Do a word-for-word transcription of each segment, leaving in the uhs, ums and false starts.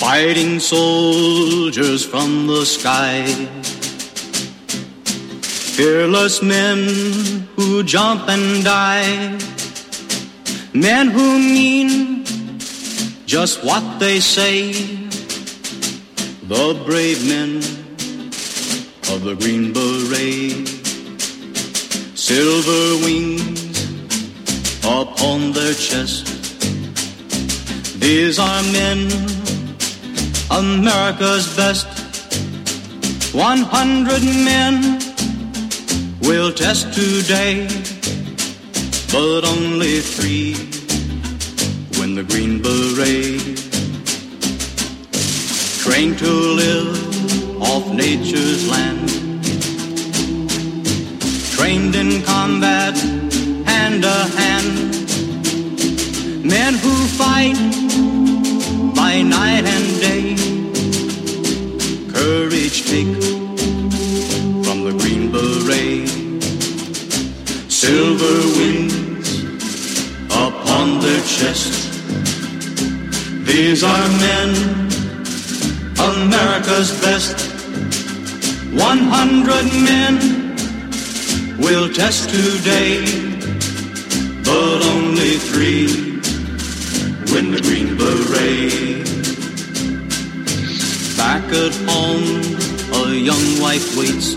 Fighting soldiers from the sky, fearless men who jump and die, men who mean just what they say, the brave men of the Green Beret, silver wings upon their chest. These are men, America's best. One hundred men will test today, but only three win the Green Beret. Trained to live off nature's land, trained in combat hand to hand, men who fight by night and day, courage take from the Green Beret, silver wings upon their chest. These are men, America's best. One hundred men will test today, but only three win the Green Beret. Back at home, a young wife waits.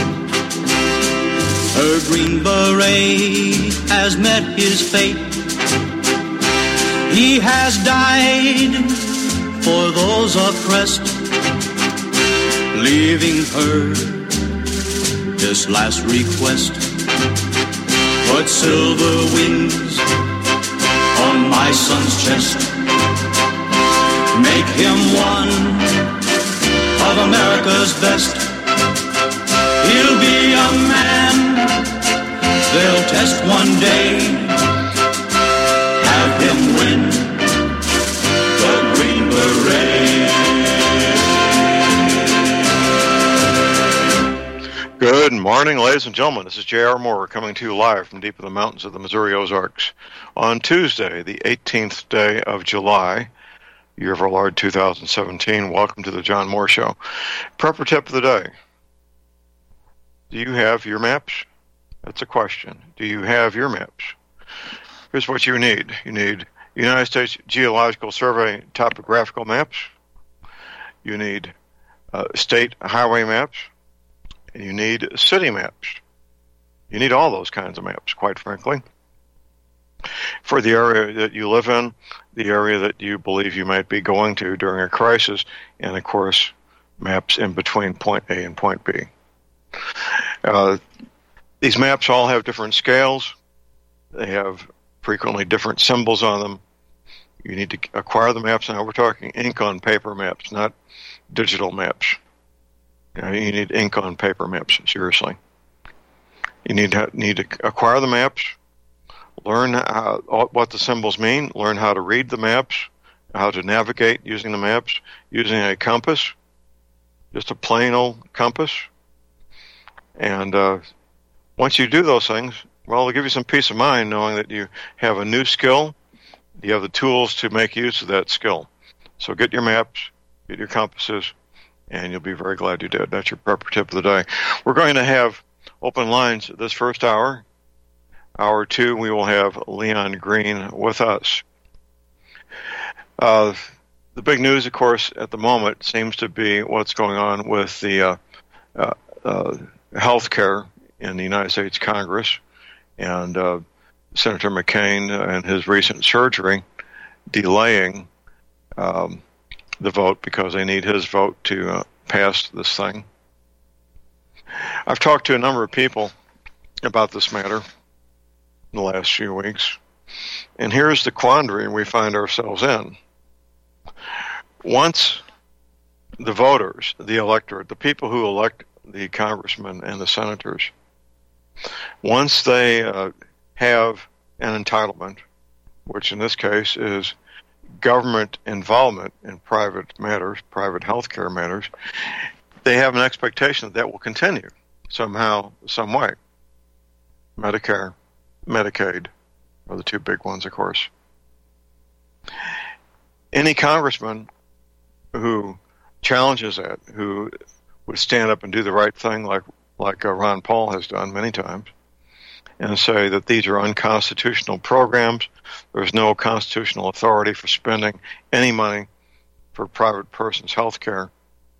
Her Green Beret has met his fate. He has died for those oppressed, leaving her this last request. Put silver wings on my son's chest. Make him one of America's best. He'll be a man they'll test one day. Have him win the Green Beret. Good morning, ladies and gentlemen. This is J R. Moore coming to you live from deep in the mountains of the Missouri Ozarks on Tuesday, the eighteenth day of July, year of our Lord two thousand seventeen. Welcome to the John Moore Show. Prepper tip of the day. Do you have your maps? That's a question. Do you have your maps? Here's what you need. You need United States Geological Survey topographical maps. You need uh, state highway maps. And you need city maps. You need all those kinds of maps, quite frankly, for the area that you live in, the area that you believe you might be going to during a crisis, and, of course, maps in between point A and point B. Uh, these maps all have different scales. They have frequently different symbols on them. You need to acquire the maps. Now we're talking ink on paper maps, not digital maps. You know, you need ink on paper maps, seriously. You need to, need to acquire the maps, learn how, what the symbols mean, learn how to read the maps, how to navigate using the maps, using a compass, just a plain old compass. And uh, once you do those things, well, it'll give you some peace of mind knowing that you have a new skill, you have the tools to make use of that skill. So get your maps, get your compasses, and you'll be very glad you did. That's your prepper tip of the day. We're going to have open lines this first hour. Hour two, we will have Leon Green with us. Uh, the big news, of course, at the moment seems to be what's going on with the uh, uh, uh, health care in the United States Congress, and uh, Senator McCain and his recent surgery delaying um, the vote because they need his vote to uh, pass this thing. I've talked to a number of people about this matter in the last few weeks, and here's the quandary we find ourselves in. Once the voters, the electorate, the people who elect the congressmen and the senators, once they uh, have an entitlement, which in this case is government involvement in private matters, private health care matters, they have an expectation that that will continue somehow, some way. Medicare, Medicaid are the two big ones, of course. Any congressman who challenges that, who would stand up and do the right thing, like like uh, Ron Paul has done many times, and say that these are unconstitutional programs. There's no constitutional authority for spending any money for private persons' health care.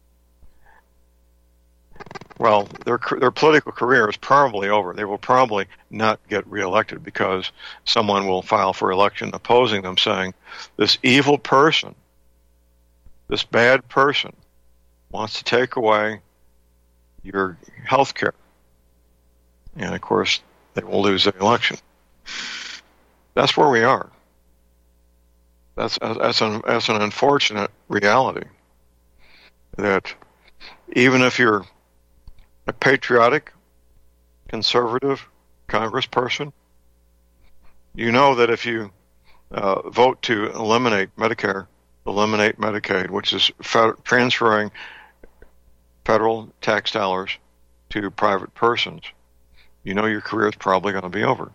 Well, their their political career is probably over. They will probably not get reelected because someone will file for election opposing them, saying, this evil person, this bad person, wants to take away your health care. And, of course, they will lose the election. That's where we are. That's, that's, an, that's an unfortunate reality, that even if you're a patriotic, conservative congressperson, you know that if you uh, vote to eliminate Medicare, eliminate Medicaid, which is fe- transferring federal tax dollars to private persons, you know your career is probably going to be over.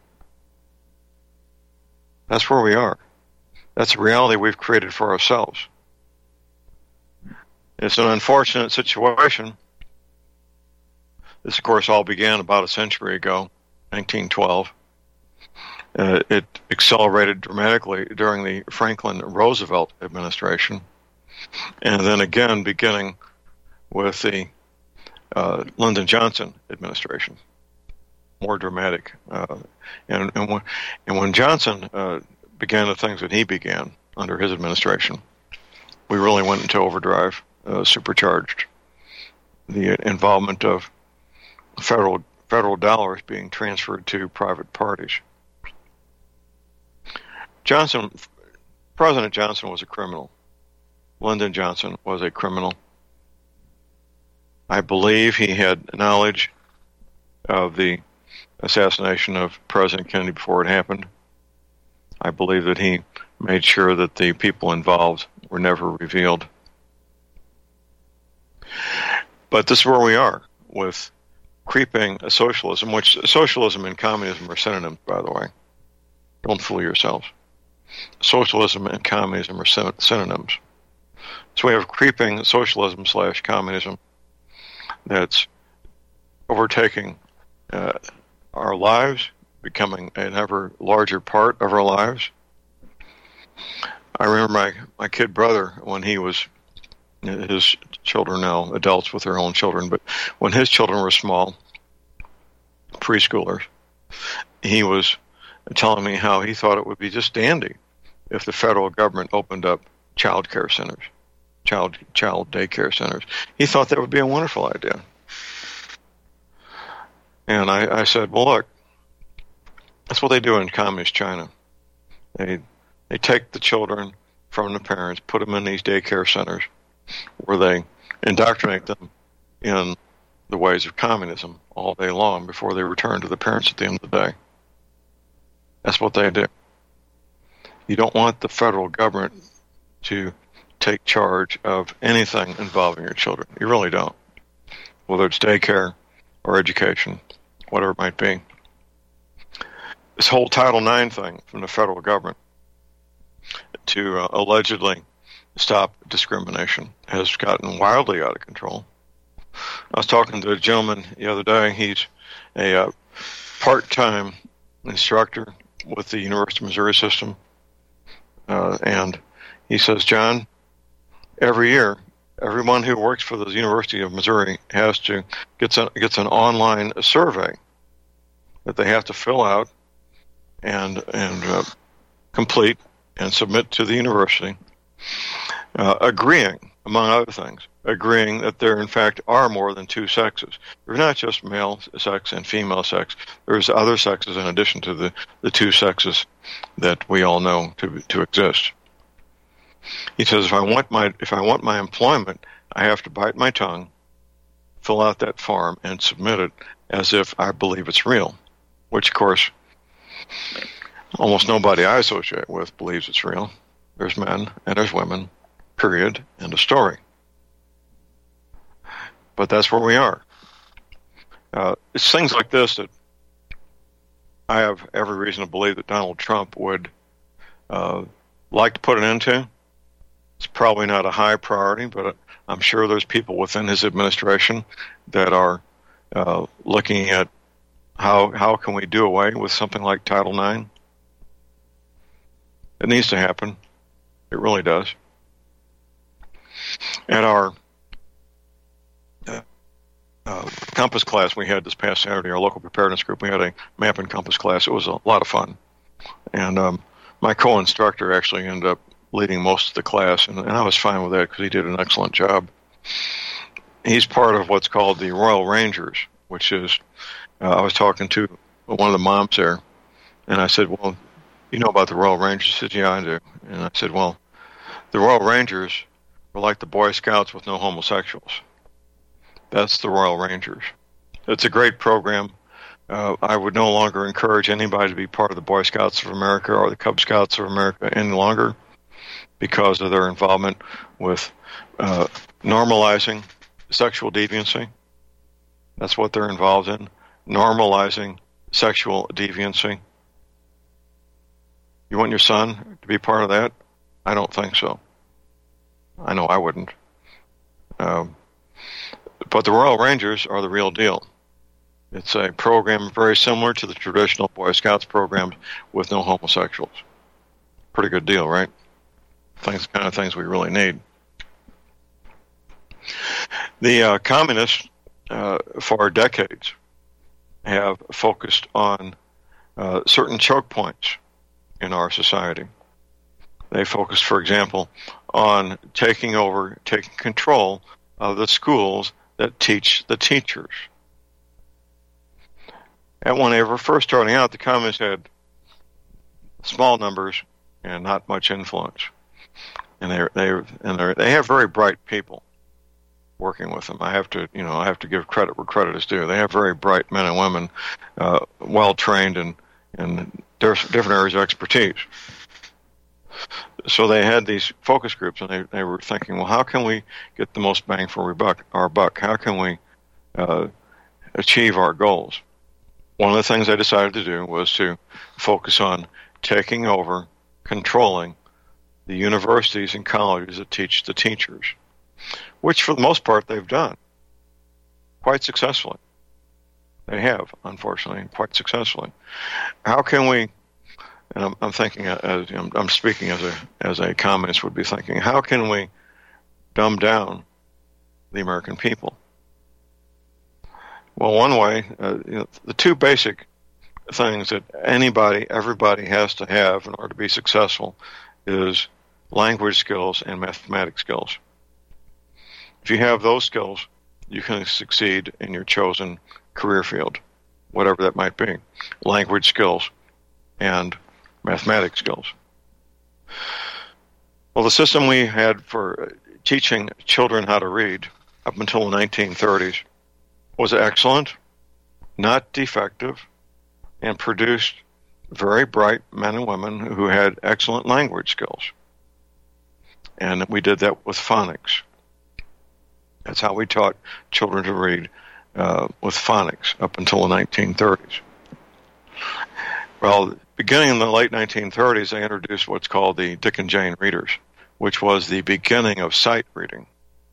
That's where we are. That's a reality we've created for ourselves. It's an unfortunate situation. This, of course, all began about a century ago, nineteen twelve. Uh, it accelerated dramatically during the Franklin Roosevelt administration, and then again beginning with the uh, Lyndon Johnson administration. More dramatic. Uh, and, and, when, and when Johnson uh, began the things that he began under his administration, we really went into overdrive, uh, supercharged the involvement of federal federal dollars being transferred to private parties. Johnson, President Johnson was a criminal. Lyndon Johnson was a criminal. I believe he had knowledge of the assassination of President Kennedy before it happened. I believe that he made sure that the people involved were never revealed. But this is where we are with creeping socialism, which socialism and communism are synonyms, by the way. Don't fool yourselves. Socialism and communism are synonyms. So we have creeping socialism slash communism that's overtaking uh, our lives, becoming an ever larger part of our lives. I remember my, my kid brother, when he was, his children now adults with their own children, but when his children were small, preschoolers, he was telling me how he thought it would be just dandy if the federal government opened up child care centers, child child daycare centers. He thought that would be a wonderful idea. And I, I said, well, look, that's what they do in communist China. They they take the children from the parents, put them in these daycare centers where they indoctrinate them in the ways of communism all day long before they return to the parents at the end of the day. That's what they do. You don't want the federal government to take charge of anything involving your children. You really don't. Whether it's daycare or education, whatever it might be. This whole Title nine thing from the federal government to uh, allegedly stop discrimination has gotten wildly out of control. I was talking to a gentleman the other day. He's a uh, part-time instructor with the University of Missouri system. Uh, and he says, John, every year, everyone who works for the University of Missouri has to gets a, gets an online survey that they have to fill out and and uh, complete and submit to the university, uh, agreeing, among other things, agreeing that there in fact are more than two sexes. There's not just male sex and female sex. There's other sexes in addition to the, the two sexes that we all know to to exist. He says, if I want my if I want my employment, I have to bite my tongue, fill out that form, and submit it as if I believe it's real, which, of course, almost nobody I associate with believes it's real. There's men and there's women, period, end of story. But that's where we are. Uh, it's things like this that I have every reason to believe that Donald Trump would uh, like to put an end to. It's probably not a high priority, but I'm sure there's people within his administration that are uh, looking at how how can we do away with something like Title nine. It needs to happen. It really does. At our uh, uh, compass class we had this past Saturday, our local preparedness group, we had a map and compass class. It was a lot of fun. And um, my co-instructor actually ended up leading most of the class, and, and I was fine with that because he did an excellent job. He's part of what's called the Royal Rangers, which is, uh, I was talking to one of the moms there, and I said, well, you know about the Royal Rangers? She said, yeah, I do. And I said, well, the Royal Rangers were like the Boy Scouts with no homosexuals. That's the Royal Rangers. It's a great program. Uh, I would no longer encourage anybody to be part of the Boy Scouts of America or the Cub Scouts of America any longer because of their involvement with uh, normalizing sexual deviancy. That's what they're involved in, normalizing sexual deviancy. You want your son to be part of that? I don't think so. I know I wouldn't. Um, but the Royal Rangers are the real deal. It's a program very similar to the traditional Boy Scouts programs with no homosexuals. Pretty good deal, right? Things, kind of things we really need. The uh, communists, uh, for decades, have focused on uh, certain choke points in our society. They focused, for example, on taking over, taking control of the schools that teach the teachers. And when they were first starting out, the communists had small numbers and not much influence. And they they and they have very bright people working with them. I have to you know I have to give credit where credit is due. They have very bright men and women, uh, well trained in in different areas of expertise. So they had these focus groups, and they they were thinking, well, how can we get the most bang for our buck? Our buck? How can we uh, achieve our goals? One of the things they decided to do was to focus on taking over, controlling the universities and colleges that teach the teachers, which for the most part they've done quite successfully. They have, unfortunately, quite successfully. How can we, and I'm, I'm thinking, as I'm, I'm speaking as a as a communist would be thinking, how can we dumb down the American people? Well, one way, uh, you know, the two basic things that anybody, everybody has to have in order to be successful is language skills and mathematics skills. If you have those skills, you can succeed in your chosen career field, whatever that might be. Language skills and mathematics skills. Well, the system we had for teaching children how to read up until the nineteen thirties was excellent, not defective, and produced very bright men and women who had excellent language skills. And we did that with phonics. That's how we taught children to read, uh, with phonics up until the nineteen thirties. Well, beginning in the late nineteen thirties, they introduced what's called the Dick and Jane readers, which was the beginning of sight reading.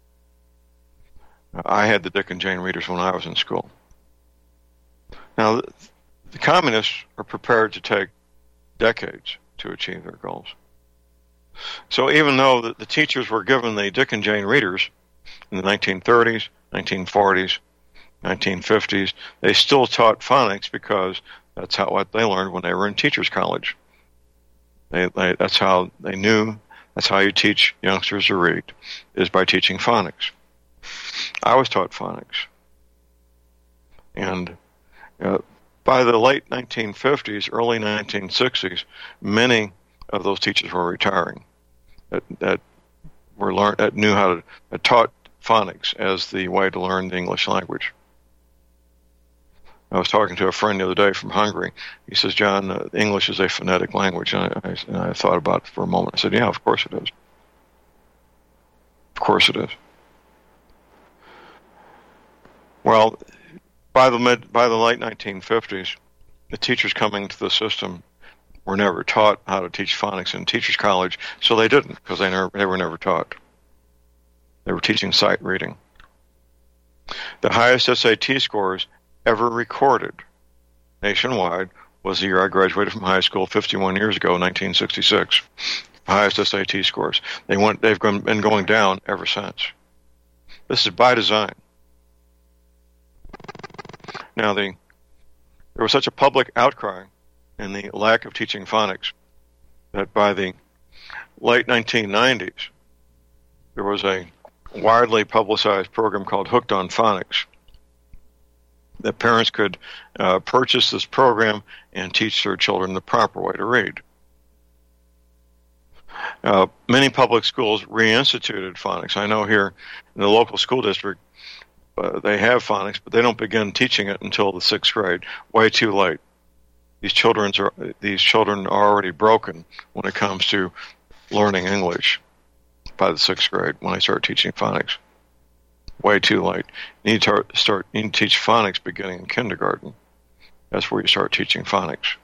I had the Dick and Jane readers when I was in school. Now, the communists are prepared to take decades to achieve their goals. So even though the, the teachers were given the Dick and Jane readers in the nineteen thirties, nineteen forties, nineteen fifties, they still taught phonics because that's how what they learned when they were in teachers' college. They, they, that's how they knew, that's how you teach youngsters to read, is by teaching phonics. I was taught phonics. And uh, by the late nineteen fifties, early nineteen sixties, many of those teachers were retiring that, that were learned, that knew how to, that taught phonics as the way to learn the English language. I was talking to a friend the other day from Hungary. He says, John, uh, English is a phonetic language. And I, I, and I thought about it for a moment. I said, yeah, of course it is. Of course it is. Well, by the mid, by the late nineteen fifties, the teachers coming to the system were never taught how to teach phonics in teachers' college, so they didn't, because they, never, they were never taught. They were teaching sight reading. The highest S A T scores ever recorded nationwide was the year I graduated from high school fifty-one years ago, nineteen sixty-six. Highest S A T scores. They went, they've been going down ever since. This is by design. Now, the, there was such a public outcry in the lack of teaching phonics that by the late nineteen nineties, there was a widely publicized program called Hooked on Phonics that parents could uh, purchase this program and teach their children the proper way to read. Uh, many public schools reinstituted phonics. I know here in the local school district, uh, they have phonics, but they don't begin teaching it until the sixth grade. Way too late. These children are these children are already broken when it comes to learning English by the sixth grade when they start teaching phonics. Way too late. You need to start. You need to teach phonics beginning in kindergarten. That's where you start teaching phonics.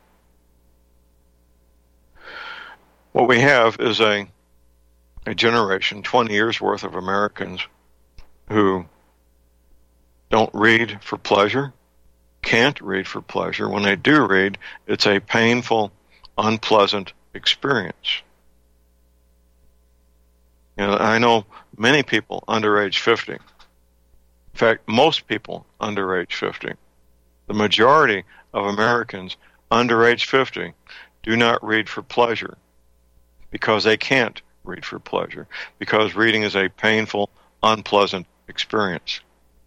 What we have is a a generation, twenty years worth of Americans who don't read for pleasure, can't read for pleasure. When they do read, it's a painful, unpleasant experience. And I know many people under age fifty. In fact, most people under age fifty. The majority of Americans under age fifty do not read for pleasure because they can't read for pleasure, because reading is a painful, unpleasant experience.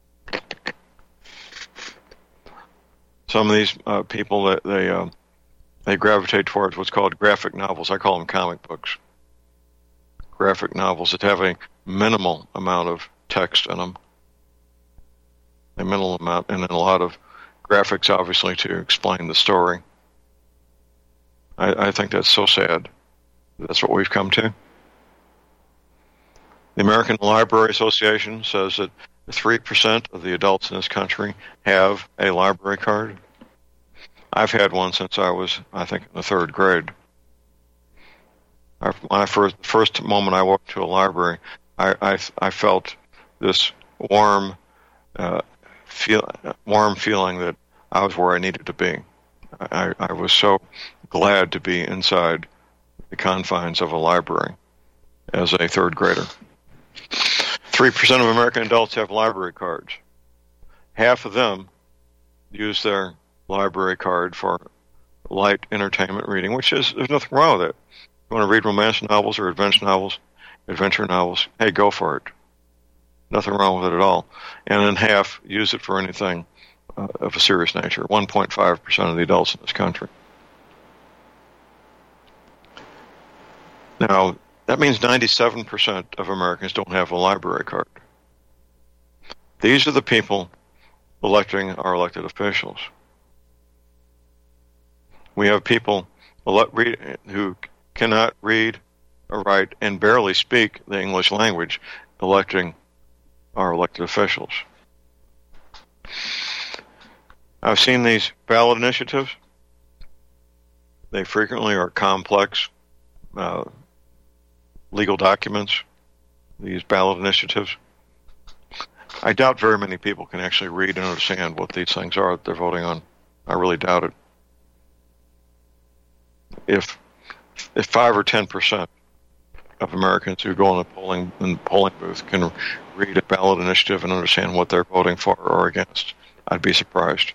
Some of these uh, people, they uh, they gravitate towards what's called graphic novels. I call them comic books. Graphic novels that have a minimal amount of text in them. A minimal amount, and then a lot of graphics, obviously, to explain the story. I, I think that's so sad. That's what we've come to. The American Library Association says that three percent of the adults in this country have a library card. I've had one since I was, I think, in the third grade. I, my first, first moment I walked to a library, I, I, I felt this warm, uh, feel, warm feeling that I was where I needed to be. I, I was so glad to be inside the confines of a library as a third grader. Three percent of American adults have library cards. Half of them use their library card for light entertainment reading, which is, there's nothing wrong with it. You want to read romance novels or adventure novels, adventure novels, hey, go for it. Nothing wrong with it at all. And then half use it for anything uh, of a serious nature, one point five percent of the adults in this country. Now, that means ninety-seven percent of Americans don't have a library card. These are the people electing our elected officials. We have people elect, read, who cannot read or write and barely speak the English language electing our elected officials. I've seen these ballot initiatives. They frequently are complex uh, legal documents, these ballot initiatives. I doubt very many people can actually read and understand what these things are that they're voting on. I really doubt it. If if five or ten percent of Americans who go in a polling in the polling booth can read a ballot initiative and understand what they're voting for or against, I'd be surprised.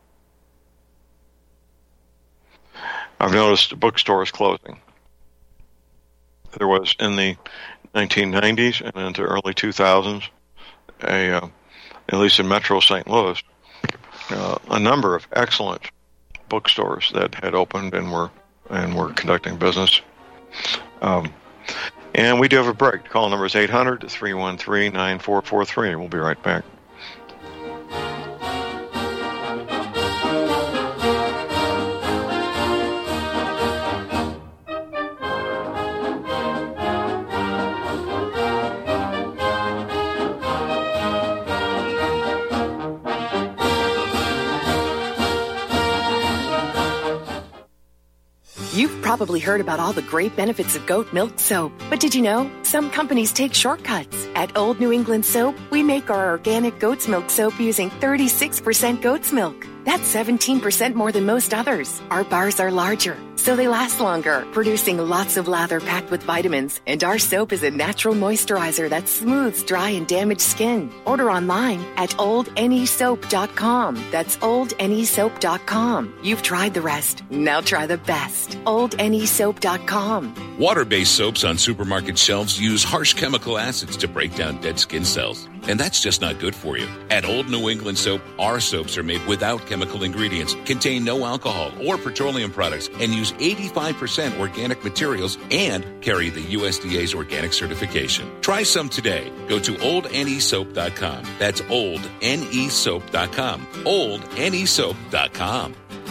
I've noticed bookstores closing. There was in the nineteen nineties and into early two thousands, a uh, at least in Metro Saint Louis, uh, a number of excellent bookstores that had opened and were and were conducting business. Um, and we do have a break. The call number is eight hundred, three one three, nine four four three. We'll be right back. You've probably heard about all the great benefits of goat milk soap. But did you know? Some companies take shortcuts. At Old New England Soap, we make our organic goat's milk soap using thirty-six percent goat's milk. That's seventeen percent more than most others. Our bars are larger, so they last longer, producing lots of lather packed with vitamins. And our soap is a natural moisturizer that smooths dry and damaged skin. Order online at old n e soap dot com. That's old n e soap dot com. You've tried the rest. Now try the best. old n e soap dot com. Water-based soaps on supermarket shelves use harsh chemical acids to break down dead skin cells. And that's just not good for you. At Old New England Soap, our soaps are made without chemical ingredients, contain no alcohol or petroleum products, and use eighty-five percent organic materials and carry the U S D A's organic certification. Try some today. Go to old n e soap dot com. That's old n e soap dot com. old n e soap dot com.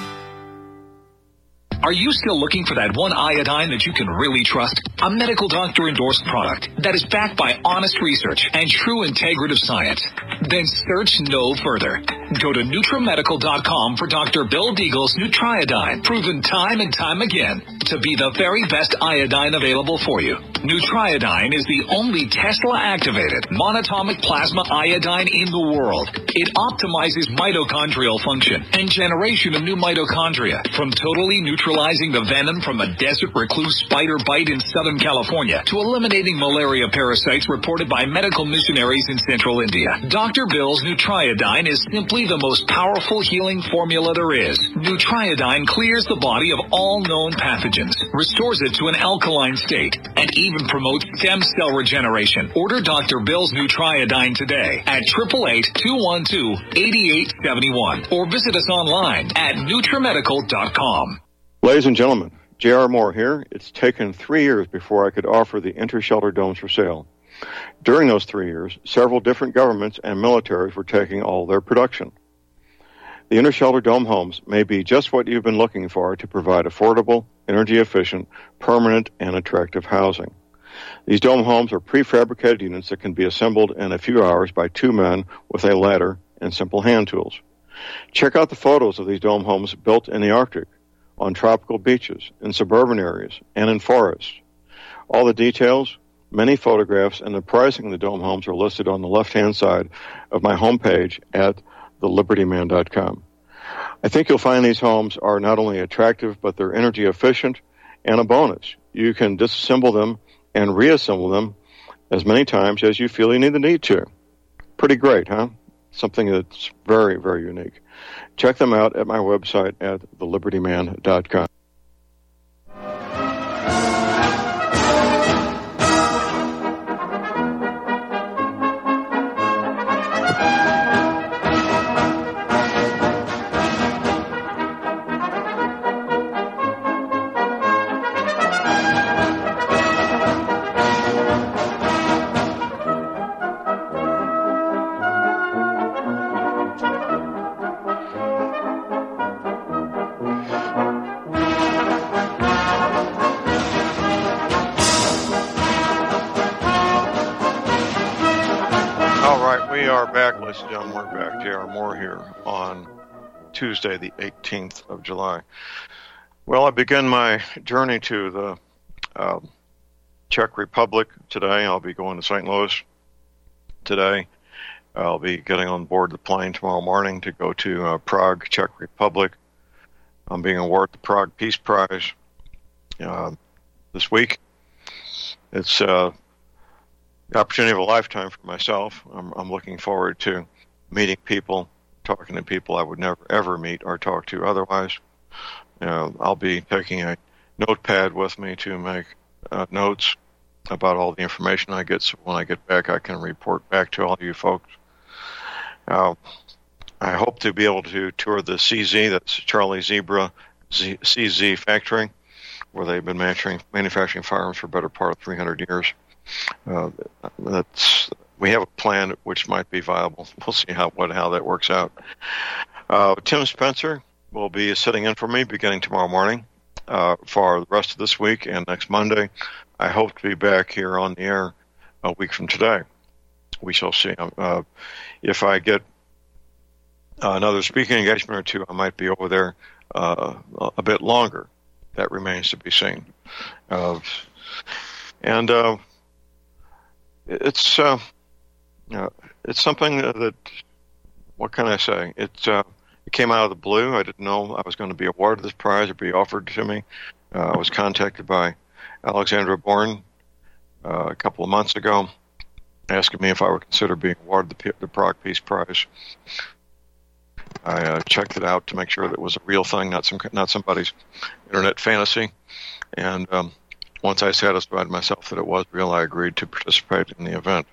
Are you still looking for that one iodine that you can really trust? A medical doctor endorsed product that is backed by honest research and true integrative science? Then search no further. Go to NutriMedical dot com for Doctor Bill Deagle's Nutriodine, proven time and time again to be the very best iodine available for you. Nutriodine is the only Tesla-activated monatomic plasma iodine in the world. It optimizes mitochondrial function and generation of new mitochondria, from totally neutralizing the venom from a desert recluse spider bite in Southern California to eliminating malaria parasites reported by medical missionaries in central India. Doctor Bill's Nutriodine is simply the most powerful healing formula there is. Nutriodine clears the body of all known pathogens, restores it to an alkaline state, and even promotes stem cell regeneration. Order Doctor Bill's Nutriodine today at eight eight eight, two one two, eight eight seven one or visit us online at NutriMedical dot com. Ladies and gentlemen, J R. Moore here. It's taken three years before I could offer the Intershelter domes for sale. During those three years, several different governments and militaries were taking all their production. The Intershelter dome homes may be just what you've been looking for to provide affordable, energy-efficient, permanent, and attractive housing. These dome homes are prefabricated units that can be assembled in a few hours by two men with a ladder and simple hand tools. Check out the photos of these dome homes built in the Arctic, on tropical beaches, in suburban areas, and in forests. All the details, many photographs, and the pricing of the dome homes are listed on the left-hand side of my homepage at the liberty man dot com. I think you'll find these homes are not only attractive, but they're energy efficient, and a bonus. You can disassemble them and reassemble them as many times as you feel you need the need to. Pretty great, huh? Something that's very, very unique. Check them out at my website at the liberty man dot com. We're back. J R. Moore here on Tuesday, the eighteenth of July. Well, I begin my journey to the uh, Czech Republic today. I'll be going to Saint Louis today. I'll be getting on board the plane tomorrow morning to go to uh, Prague, Czech Republic. I'm being awarded the Prague Peace Prize uh, this week. It's uh, the opportunity of a lifetime for myself. I'm, I'm looking forward to meeting people, talking to people I would never, ever meet or talk to otherwise. You know, I'll be taking a notepad with me to make uh, notes about all the information I get, so when I get back, I can report back to all you folks. Uh, I hope to be able to tour the C Z, that's Charlie Zebra Z, C Z factory, where they've been manufacturing, manufacturing firearms for a better part of three hundred years. Uh, that's we have a plan which might be viable. We'll see how what how that works out. Uh, Tim Spencer will be sitting in for me beginning tomorrow morning uh, for the rest of this week and next Monday. I hope to be back here on the air a week from today. We shall see. Uh, if I get another speaking engagement or two, I might be over there uh, a bit longer. that remains to be seen. Uh, and uh, it's uh, uh, it's something that, what can I say? It, uh, it came out of the blue. I didn't know I was going to be awarded this prize or be offered to me. Uh, I was contacted by Alexandra Bourne uh, a couple of months ago, asking me if I would consider being awarded the, the Prague Peace Prize. I uh, checked it out to make sure that it was a real thing, not some not somebody's internet fantasy. And um, once I satisfied myself that it was real, I agreed to participate in the event.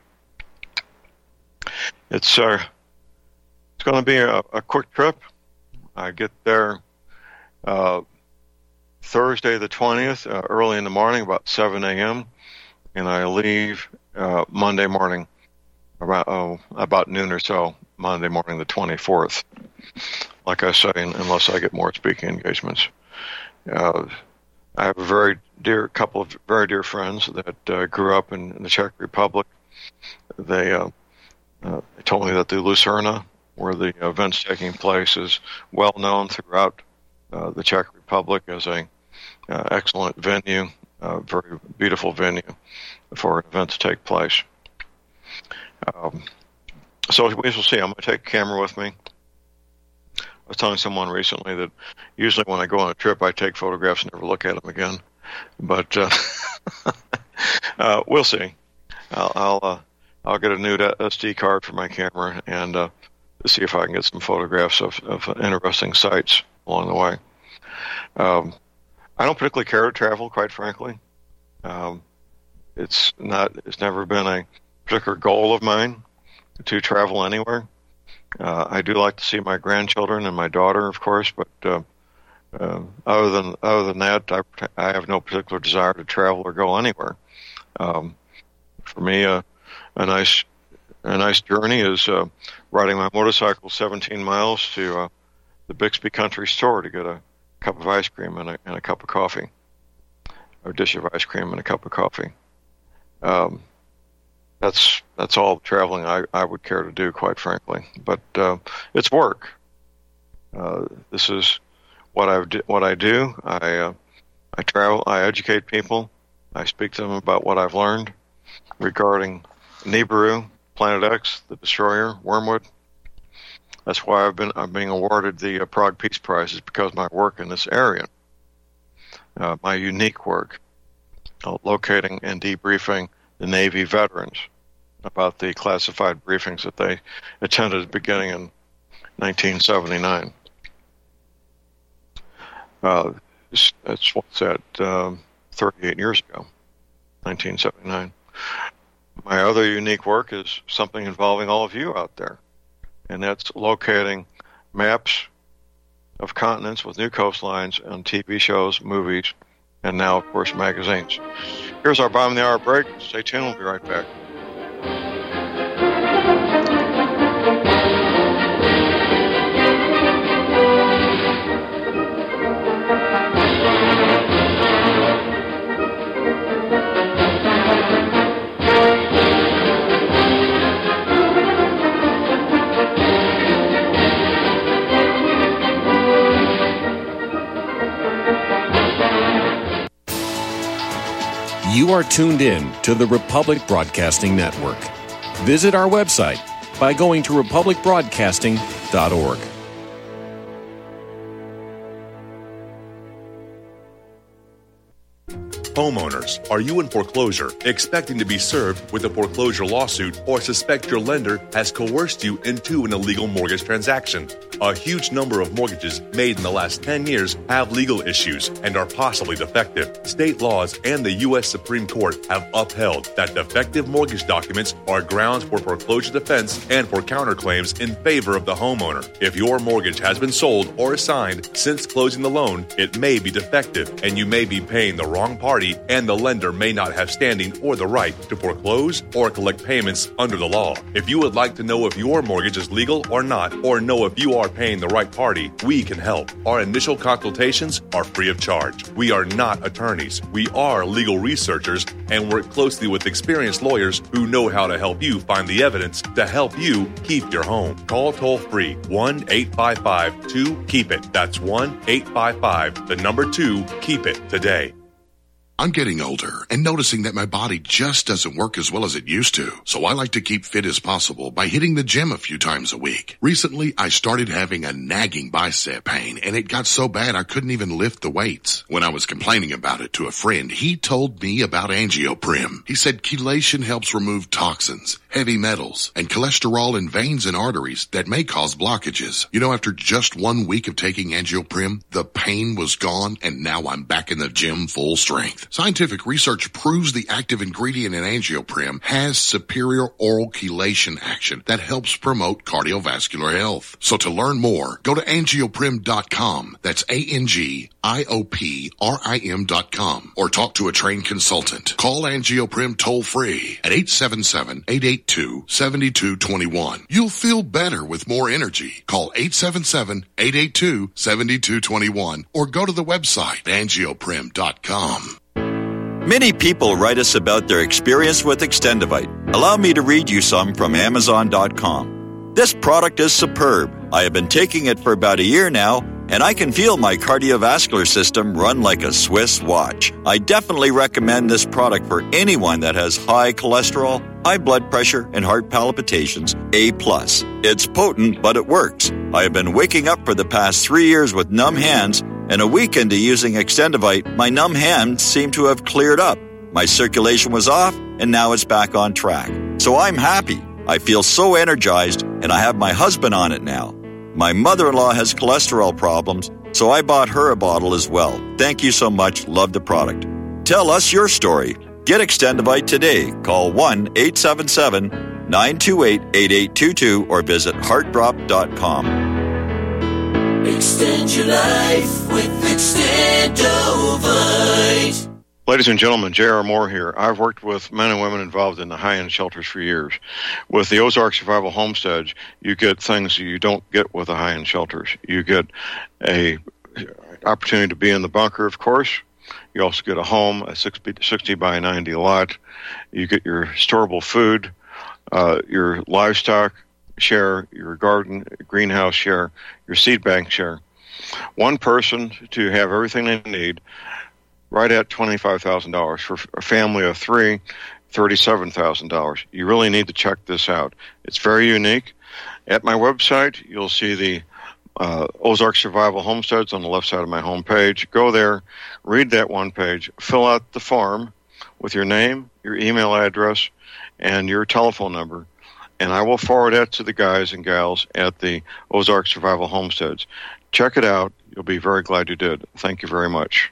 It's uh, it's going to be a, a quick trip. I get there uh, Thursday the twentieth, uh, early in the morning, about seven a.m., and I leave uh, Monday morning about oh, about noon or so, Monday morning the twenty-fourth. Like I say, unless I get more speaking engagements. Uh, I have a very dear couple of very dear friends that uh, grew up in, in the Czech Republic. They, uh, uh, they told me that the Lucerna, where the event's taking place, is well known throughout uh, the Czech Republic as a uh, excellent venue, a very beautiful venue for an event to take place. Um, so we will see. I'm going to take a camera with me. I was telling someone recently that usually when I go on a trip, I take photographs and never look at them again. But uh, uh, we'll see. I'll I'll, uh, I'll get a new S D card for my camera and uh, see if I can get some photographs of, of interesting sites along the way. Um, I don't particularly care to travel, quite frankly. Um, it's not. It's never been a particular goal of mine to travel anywhere. Uh, I do like to see my grandchildren and my daughter, of course, but uh, uh, other than other than that, I, I have no particular desire to travel or go anywhere. Um, for me, uh, a nice a nice journey is uh, riding my motorcycle seventeen miles to uh, the Bixby Country Store to get a cup of ice cream and a, and a cup of coffee, or a dish of ice cream and a cup of coffee. Um, That's that's all the traveling I, I would care to do, quite frankly. But uh, it's work. Uh, this is what I what I do. I uh, I travel. I educate people. I speak to them about what I've learned regarding Nibiru, Planet X, the Destroyer, Wormwood. That's why I've been I'm being awarded the uh, Prague Peace Prize, is because of my work in this area, uh, my unique work, uh, locating and debriefing the Navy veterans about the classified briefings that they attended beginning in nineteen seventy-nine. Uh, that's what's that, um, thirty-eight years ago, nineteen seventy-nine. My other unique work is something involving all of you out there, and that's locating maps of continents with new coastlines on T V shows, movies, and now, of course, magazines. Here's our bottom of the hour break. Stay tuned. We'll be right back. You are tuned in to the Republic Broadcasting Network. Visit our website by going to republic broadcasting dot org. Homeowners, are you in foreclosure, expecting to be served with a foreclosure lawsuit, or suspect your lender has coerced you into an illegal mortgage transaction? A huge number of mortgages made in the last ten years have legal issues and are possibly defective. State laws and the U S Supreme Court have upheld that defective mortgage documents are grounds for foreclosure defense and for counterclaims in favor of the homeowner. If your mortgage has been sold or assigned since closing the loan, it may be defective and you may be paying the wrong party party, and the lender may not have standing or the right to foreclose or collect payments under the law. If you would like to know if your mortgage is legal or not, or know if you are paying the right party, we can help. Our initial consultations are free of charge. We are not attorneys. We are legal researchers and work closely with experienced lawyers who know how to help you find the evidence to help you keep your home. Call toll free one eight five five two keep it. That's one eight five five, the number two, keep it today. I'm getting older and noticing that my body just doesn't work as well as it used to. So I like to keep fit as possible by hitting the gym a few times a week. Recently, I started having a nagging bicep pain, and it got so bad I couldn't even lift the weights. When I was complaining about it to a friend, he told me about Angioprim. He said chelation helps remove toxins, heavy metals, and cholesterol in veins and arteries that may cause blockages. You know, after just one week of taking Angioprim, the pain was gone, and now I'm back in the gym full strength. Scientific research proves the active ingredient in Angioprim has superior oral chelation action that helps promote cardiovascular health. So to learn more, go to angioprim dot com. That's A N G I O P R I M dot com. Or talk to a trained consultant. Call Angioprim toll free at eight seven seven, eight eight two, seven two two one. You'll feel better with more energy. Call eight seven seven, eight eight two, seven two two one or go to the website angioprim dot com. Many people write us about their experience with Extendivite. Allow me to read you some from amazon dot com. This product is superb. I have been taking it for about a year now, and I can feel my cardiovascular system run like a Swiss watch. I definitely recommend this product for anyone that has high cholesterol, high blood pressure, and heart palpitations, A plus. It's potent, but it works. I have been waking up for the past three years with numb hands, and a week into using Extendivite, my numb hands seem to have cleared up. My circulation was off, and now it's back on track. So I'm happy. I feel so energized, and I have my husband on it now. My mother-in-law has cholesterol problems, so I bought her a bottle as well. Thank you so much. Love the product. Tell us your story. Get Extendivite today. Call one eight seven seven, nine two eight, eight eight two two or visit heart drop dot com. Extend your life with Extendovite. Ladies and gentlemen, J R. Moore here. I've worked with men and women involved in the high-end shelters for years. With the Ozark Survival Homestead, you get things you don't get with the high-end shelters. You get a opportunity to be in the bunker, of course. You also get a home, a sixty by ninety lot. You get your storable food, uh, your livestock share, your garden, greenhouse share, your seed bank share. One person to have everything they need, right at twenty-five thousand dollars. For a family of three, thirty-seven thousand dollars. You really need to check this out. It's very unique. At my website, you'll see the uh, Ozark Survival Homesteads on the left side of my homepage. Go there, read that one page, fill out the form with your name, your email address, and your telephone number, and I will forward that to the guys and gals at the Ozark Survival Homesteads. Check it out. You'll be very glad you did. Thank you very much.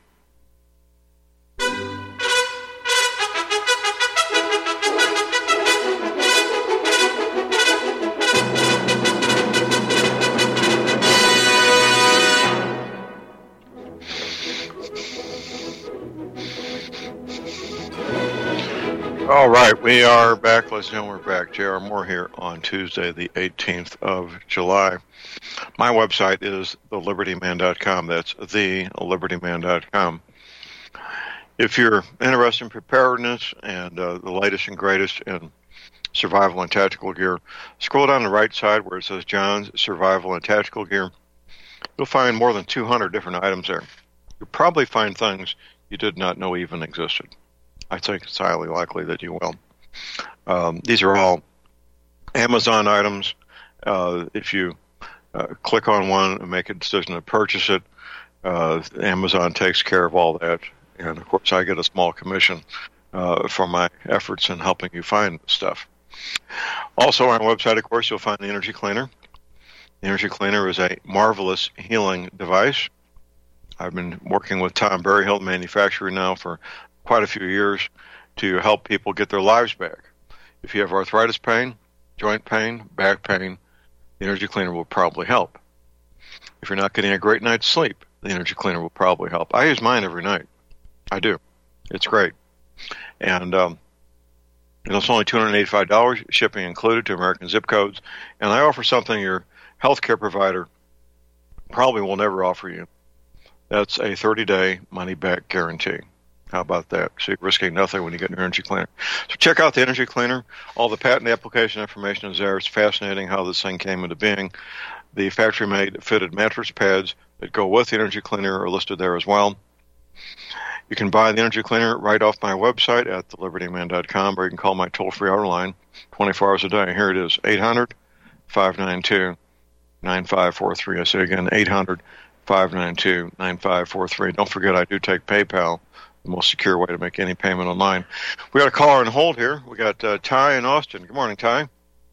All right, we are back. Ladies and gentlemen, we're back. J R. Moore here on Tuesday, the eighteenth of July. My website is the liberty man dot com. That's the liberty man dot com. If you're interested in preparedness and uh, the latest and greatest in survival and tactical gear, scroll down the right side where it says John's Survival and Tactical Gear. You'll find more than two hundred different items there. You'll probably find things you did not know even existed. I think it's highly likely that you will. Um, these are all Amazon items. Uh, if you uh, click on one and make a decision to purchase it, uh, Amazon takes care of all that. And, of course, I get a small commission uh, for my efforts in helping you find stuff. Also on our website, of course, you'll find the Energy Cleaner. The Energy Cleaner is a marvelous healing device. I've been working with Tom Berryhill, manufacturer now, for quite a few years to help people get their lives back. If you have arthritis pain, joint pain, back pain, the Energy Cleaner will probably help. If you're not getting a great night's sleep, the Energy Cleaner will probably help. I use mine every night. I do. It's great. And um, it's only two hundred eighty-five dollars, shipping included to American zip codes. And I offer something your healthcare provider probably will never offer you. That's a thirty-day money-back guarantee. How about that? So you're risking nothing when you get an energy cleaner. So check out the energy cleaner. All the patent application information is there. It's fascinating how this thing came into being. The factory-made fitted mattress pads that go with the energy cleaner are listed there as well. You can buy the energy cleaner right off my website at the liberty man dot com, or you can call my toll-free hour line twenty-four hours a day. Here it is, eight hundred, five nine two, nine five four three. I say again, eight hundred, five nine two, nine five four three. Don't forget, I do take PayPal, the most secure way to make any payment online. We got a caller on hold here. We got uh, Ty in Austin. Good morning, Ty.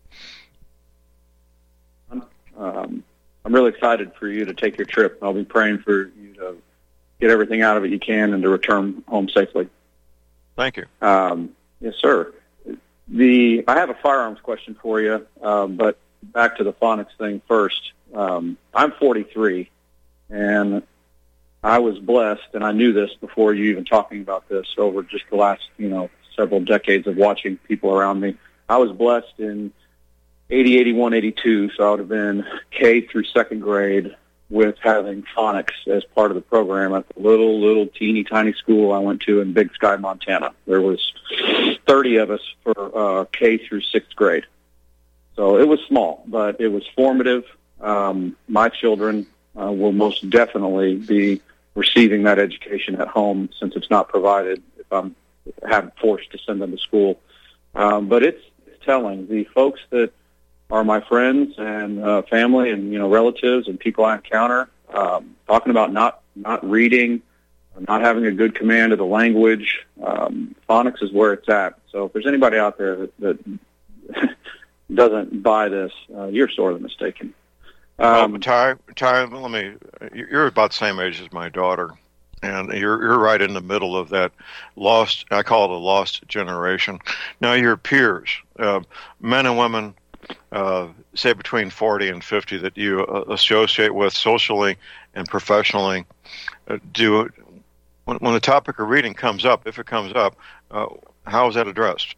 Um, I'm really excited for you to take your trip. I'll be praying for you to get everything out of it you can and to return home safely. Thank you. Um, yes, sir. The I have a firearms question for you, um, but back to the phonics thing first. Um, I'm forty-three, and I was blessed, and I knew this before you even talking about this over just the last, you know, several decades of watching people around me. I was blessed in eighty, eighty-one, eighty-two, so I would have been K through second grade with having phonics as part of the program at the little, little, teeny, tiny school I went to in Big Sky, Montana. There was thirty of us for uh, K through sixth grade. So it was small, but it was formative. Um, my children uh, will most definitely be receiving that education at home since it's not provided if I'm have forced to send them to school. Um, but it's, it's telling. The folks that are my friends and uh, family and, you know, relatives and people I encounter, um, talking about not, not reading, not having a good command of the language. Um, phonics is where it's at. So if there's anybody out there that, that doesn't buy this, uh, you're sorely mistaken. Um, well, Ty, Ty, let me, you're about the same age as my daughter, and you're you're right in the middle of that lost, I call it a lost generation. Now, your peers, uh, men and women, uh, say between forty and fifty, that you uh, associate with socially and professionally, uh, do when, when the topic of reading comes up, if it comes up, uh, how is that addressed?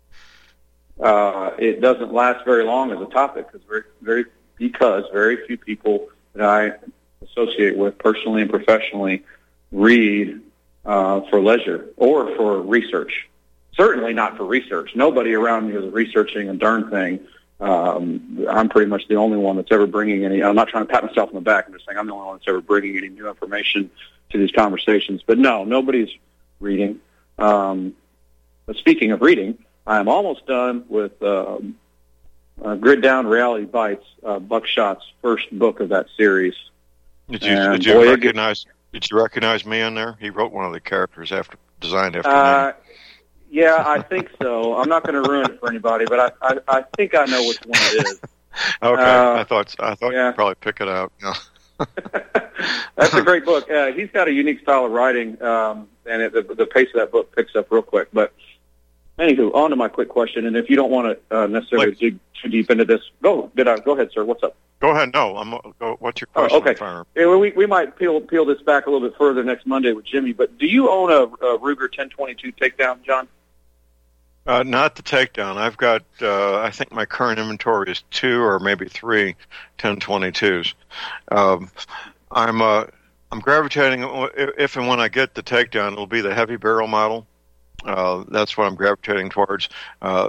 Uh, it doesn't last very long as a topic because very, very because very few people that I associate with personally and professionally read uh, for leisure or for research. Certainly not for research. Nobody around me is researching a darn thing. Um, I'm pretty much the only one that's ever bringing any, I'm not trying to pat myself on the back, I'm just saying I'm the only one that's ever bringing any new information to these conversations. But no, nobody's reading. Um, but speaking of reading, I'm almost done with uh, uh, Grid Down Reality Bites, uh, Buckshot's first book of that series. Did you, did you boy, recognize? Did you recognize me in there? He wrote one of the characters after designed after uh, me. Yeah, I think so. I'm not going to ruin it for anybody, but I, I, I think I know which one it is. Okay, uh, I thought I thought yeah. you'd probably pick it out. Yeah. That's a great book. Uh, he's got a unique style of writing, um, and it, the, the pace of that book picks up real quick. But anywho, on to my quick question, and if you don't want to uh, necessarily Please. dig too deep into this, go. Did I, go ahead, sir. What's up? Go ahead. No, I'm. Go, what's your question? Oh, okay. Yeah, we we might peel peel this back a little bit further next Monday with Jimmy. But do you own a, a Ruger ten twenty-two takedown, John? Uh, not the takedown. I've got. Uh, I think my current inventory is two or maybe three ten twenty-twos. Um, I'm. Uh, I'm gravitating. If and when I get the takedown, it'll be the heavy barrel model. Uh, that's what I'm gravitating towards. Uh,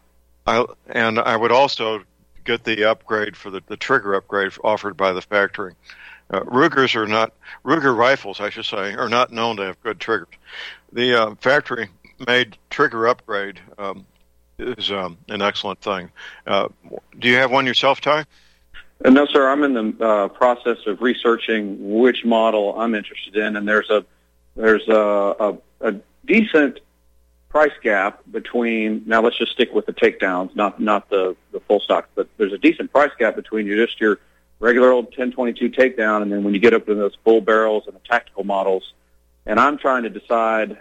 I and I would also get the upgrade for the, the trigger upgrade offered by the factory. Uh, Rugers are not Ruger rifles, I should say, are not known to have good triggers. The uh, factory made trigger upgrade um, is um, an excellent thing. Uh, do you have one yourself, Ty? Uh, no, sir. I'm in the uh, process of researching which model I'm interested in, and there's a there's a, a, a decent price gap between, now let's just stick with the takedowns, not not the, the full stock, but there's a decent price gap between your, just your regular old ten twenty-two takedown and then when you get up to those full barrels and the tactical models. And I'm trying to decide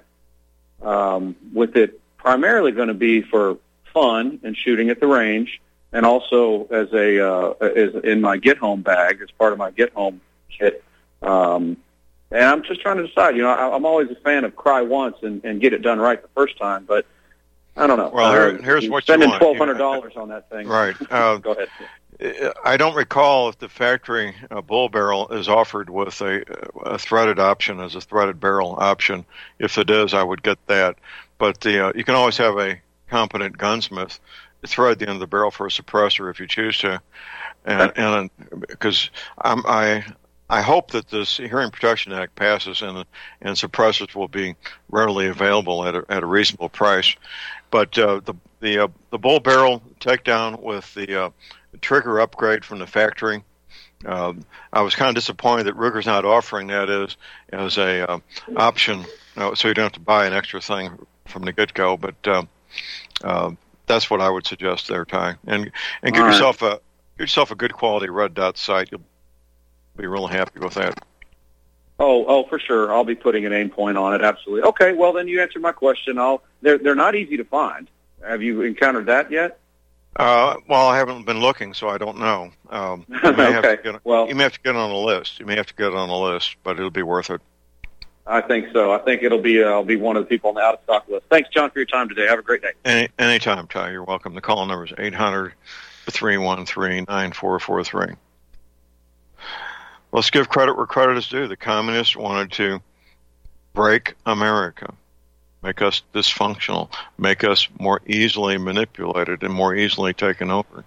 um, with it primarily going to be for fun and shooting at the range, and also as a uh, as in my get home bag as part of my get home kit. Um, And I'm just trying to decide. You know, I, I'm always a fan of cry once and, and get it done right the first time, but I don't know. Well, here, uh, here's what spending you want. twelve hundred dollars on that thing. Right. Uh, Go ahead. I don't recall if the factory uh, bull barrel is offered with a, a threaded option as a threaded barrel option. If it is, I would get that. But the, uh, you can always have a competent gunsmith thread the end of the barrel for a suppressor if you choose to. And, and because I'm, I I hope that this Hearing Protection Act passes and and suppressors will be readily available at a, at a reasonable price. But uh, the the uh, the bull barrel takedown with the uh, trigger upgrade from the factory, uh, I was kind of disappointed that Ruger's not offering that as as a uh, option, uh, so you don't have to buy an extra thing from the get go. But uh, uh, that's what I would suggest there, Ty, and and give All yourself right. a give yourself a good quality red dot sight. You'll be real happy with that. Oh, oh, for sure. I'll be putting an aim point on it. Absolutely. Okay. Well, then you answered my question. I'll. They're they're not easy to find. Have you encountered that yet? Uh, well, I haven't been looking, so I don't know. Um, you may have Okay. to get, Well- you may have to get on a list. You may have to get on a list, but it'll be worth it. I think so. I think it'll be. Uh, I'll be one of the people on the out of stock list. Thanks, John, for your time today. Have a great day. Any anytime, Ty. You're welcome. The call number is eight hundred, three one three, nine four four three. Let's give credit where credit is due. The communists wanted to break America, make us dysfunctional, make us more easily manipulated and more easily taken over.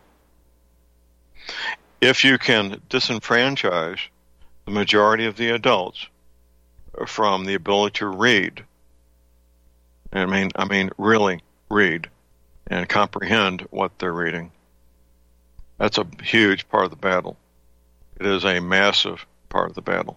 If you can disenfranchise the majority of the adults from the ability to read, I mean, I mean, really read and comprehend what they're reading, that's a huge part of the battle. It is a massive part of the battle.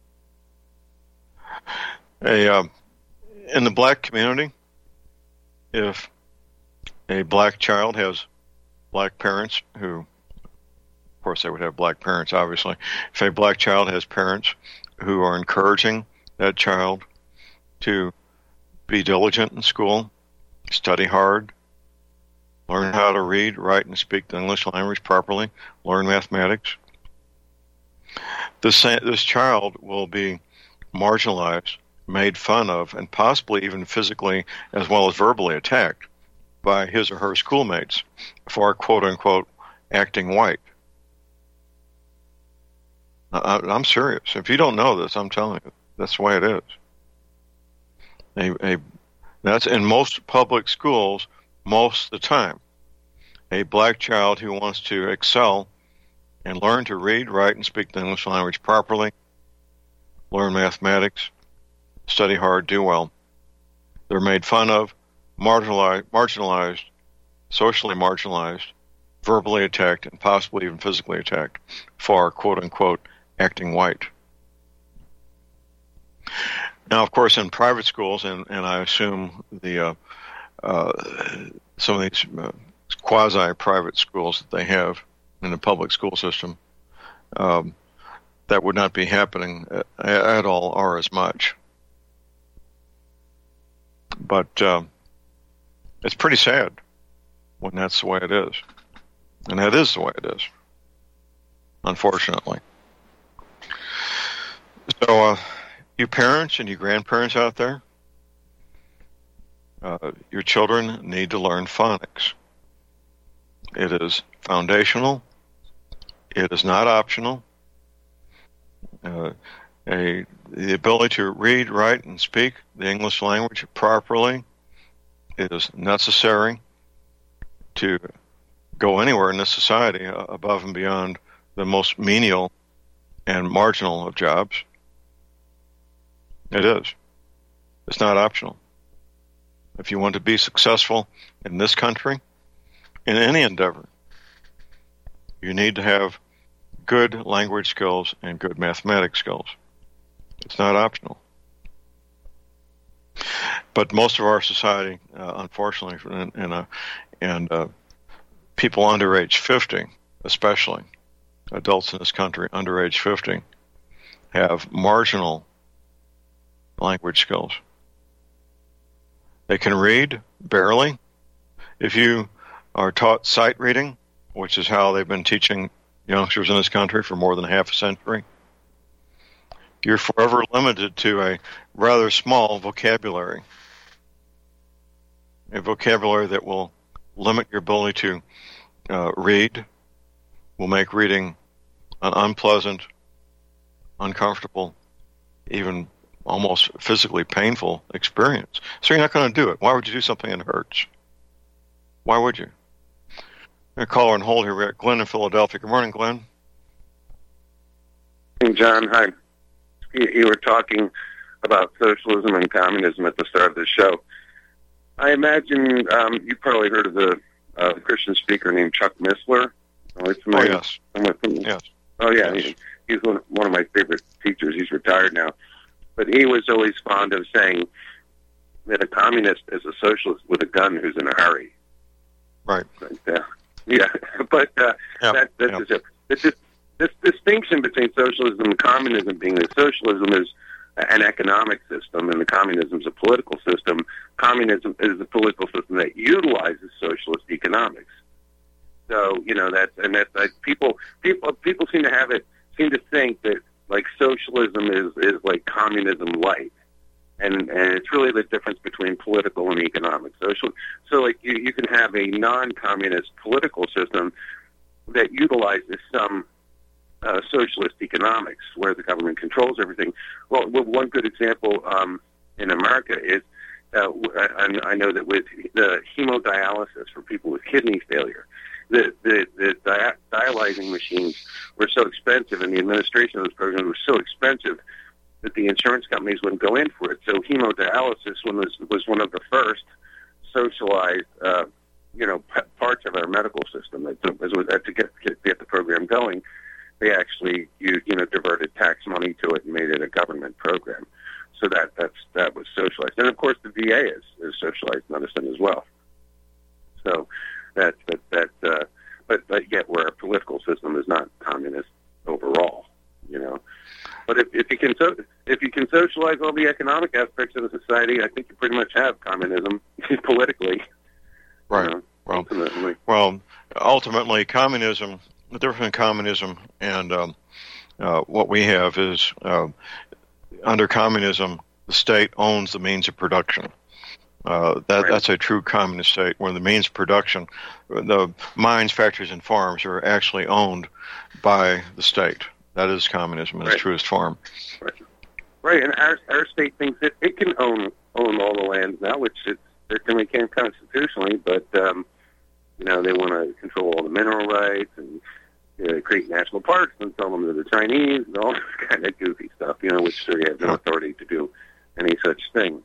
A, uh, in the black community, if a black child has black parents who, of course they would have black parents, obviously. If a black child has parents who are encouraging that child to be diligent in school, study hard, learn how to read, write, and speak the English language properly, learn mathematics, This, this child will be marginalized, made fun of, and possibly even physically as well as verbally attacked by his or her schoolmates for, quote-unquote, acting white. I, I'm serious. If you don't know this, I'm telling you, that's the way it is. A, a, that's in most public schools most of the time. A black child who wants to excel and learn to read, write, and speak the English language properly, learn mathematics, study hard, do well. They're made fun of, marginalized, marginalized, socially marginalized, verbally attacked, and possibly even physically attacked for, quote-unquote, acting white. Now, of course, in private schools, and, and I assume the uh, uh, some of these uh, quasi-private schools that they have in the public school system, um, that would not be happening at, at all or as much. But um, it's pretty sad when that's the way it is. And that is the way it is, unfortunately. So, uh, you parents and you grandparents out there, uh, your children need to learn phonics. It is foundational. It is not optional. Uh, a, the ability to read, write, and speak the English language properly is necessary to go anywhere in this society uh, above and beyond the most menial and marginal of jobs. It is. It's not optional. If you want to be successful in this country, in any endeavor, you need to have good language skills and good mathematics skills. It's not optional. But most of our society, uh, unfortunately, and, and, uh, and uh, people under age fifty, especially adults in this country under age fifty, have marginal language skills. They can read, barely. If you are taught sight reading, which is how they've been teaching youngsters in this country for more than half a century, you're forever limited to a rather small vocabulary, a vocabulary that will limit your ability to uh, read, will make reading an unpleasant, uncomfortable, even almost physically painful experience. So you're not going to do it. Why would you do something that hurts? Why would you? A caller on hold here. We're at Glenn in Philadelphia. Good morning, Glenn. Hey, John. Hi. You, you were talking about socialism and communism at the start of the show. I imagine um, you probably heard of the uh, Christian speaker named Chuck Missler. Oh, oh yes. yes. Oh, yeah. Yes. He, he's one, one of my favorite teachers. He's retired now. But he was always fond of saying that a communist is a socialist with a gun who's in a hurry. Right. But, uh, yeah, but uh, yep. that, that's yep. just it. It's just, this distinction between socialism and communism being that socialism is an economic system and the communism is a political system. Communism is a political system that utilizes socialist economics. So, you know, that's, and that's like people, people, people seem to have it, seem to think that like socialism is, is like communism light. And, and it's really the difference between political and economic. Social, so like you, you can have a non-communist political system that utilizes some uh, socialist economics where the government controls everything. Well, one good example um, in America is uh, I, I know that with the hemodialysis for people with kidney failure, the, the, the dia- dialyzing machines were so expensive and the administration of those programs was so expensive that the insurance companies wouldn't go in for it. So hemodialysis was, was one of the first socialized, uh, you know, p- parts of our medical system. That to, to get, get get the program going, they actually you you know diverted tax money to it and made it a government program. So that that's that was socialized, and of course the V A is, is socialized medicine as well. So that that that uh, but but yet where our political system is not communist overall, you know. But if, if you can so, if you can socialize all the economic aspects of the society, I think you pretty much have communism politically. Right. You know, well, ultimately. well, ultimately, communism. The difference in communism and um, uh, what we have is uh, under communism, the state owns the means of production. Uh, that right. That's a true communist state where the means of production, the mines, factories, and farms are actually owned by the state. That is communism in its right. truest form. Right. Right, and our our state thinks that it can own own all the lands now, which it certainly can constitutionally, but um, you know they want to control all the mineral rights and uh, create national parks and sell them to the Chinese and all this kind of goofy stuff, you know, which they have no authority to do any such thing.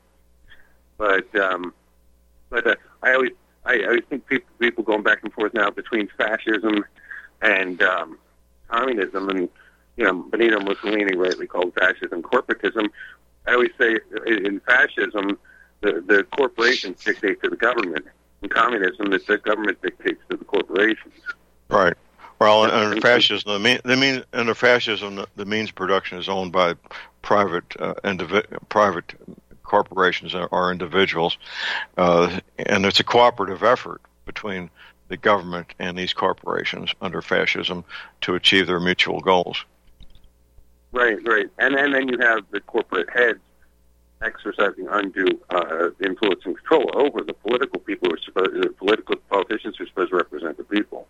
But um, but uh, I always I always think people people going back and forth now between fascism and um, communism, and you know Benito Mussolini rightly called fascism corporatism. I always say in fascism the the corporations dictate to the government. In communism, that the government dictates to the corporations. Right. Well, under fascism, the mean, the mean under fascism, the means of production is owned by private uh, indivi- private corporations or individuals, uh, and it's a cooperative effort between the government and these corporations under fascism to achieve their mutual goals. Right, right, and and then you have the corporate heads exercising undue uh, influence and control over the political people who are supposed, the political politicians who are supposed to represent the people.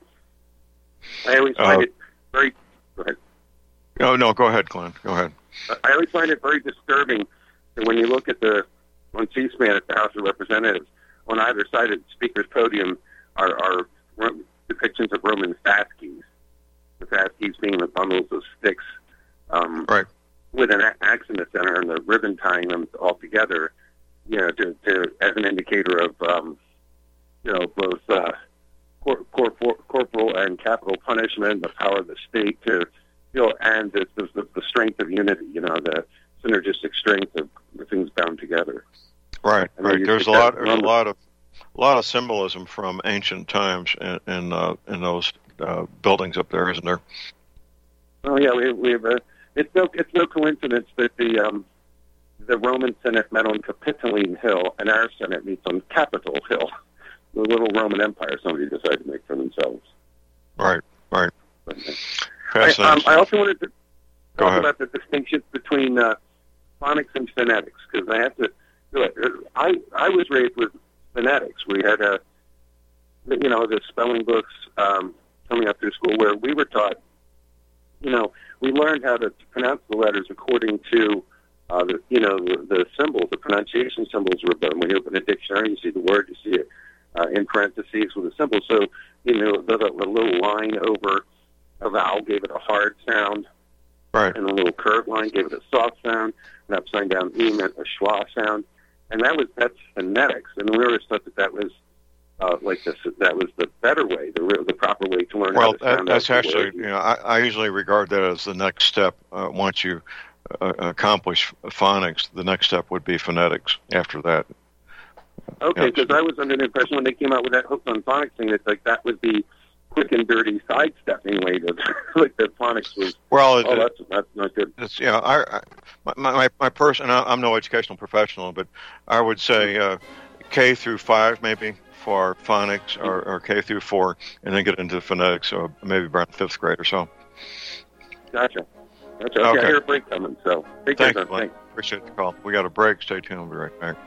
I always find uh, it very. Go ahead. Oh no, go ahead, Glenn. Go ahead. I always find it very disturbing that when you look at the on C-SPAN at the House of Representatives, on either side of the speaker's podium are, are depictions of Roman fasces. The fasces being the bundles of sticks, um, right, with an axe in the center and the ribbon tying them all together, you know, to, to as an indicator of, um, you know, both uh, cor- cor- corporal and capital punishment, the power of the state to, you know, and the, the, the strength of unity, you know, the synergistic strength of the things bound together. Right, and right. There's a lot, there's a lot of, a lot of symbolism from ancient times in in, uh, in those uh, buildings up there, isn't there? Oh yeah, we we have a. It's no it's no coincidence that the um, the Roman Senate met on Capitoline Hill and our Senate meets on Capitol Hill, the little Roman Empire somebody decided to make for themselves. Right, right. I, um, I also wanted to Go talk ahead. about the distinctions between uh, phonics and phonetics, because I have to do it. I, I was raised with phonetics. We had, a, you know, the spelling books um, coming up through school where we were taught, you know, we learned how to pronounce the letters according to, uh, the, you know, the, the symbols, the pronunciation symbols were done. When you open a dictionary, you see the word, you see it uh, in parentheses with a symbol. So, you know, the, the, the little line over a vowel gave it a hard sound, right, and a little curved line gave it a soft sound. An upside down E meant a schwa sound, and that was that's phonetics. And we always thought that that was uh, like this, that was the better way, the real, the proper way to learn. Well, how to that, sound that's out the actually, word. you know, I, I usually regard that as the next step. Uh, once you uh, accomplish phonics, the next step would be phonetics. After that. Okay, Yeah. because I was under the impression when they came out with that Hooked on Phonics thing, that like that was the quick and dirty sidestepping way to like that phonics was. Well, it, oh, that's that's not good. It's, you know, I, I my my, my person. I'm no educational professional, but I would say uh, K through five maybe for phonics, or, or K through four, and then get into phonetics. So maybe around fifth grade or so. Gotcha. Gotcha. Okay, Okay. I hear a break coming, so take care. Thanks, son. Glenn. Thanks. Appreciate the call. We got a break. Stay tuned. We'll be right back.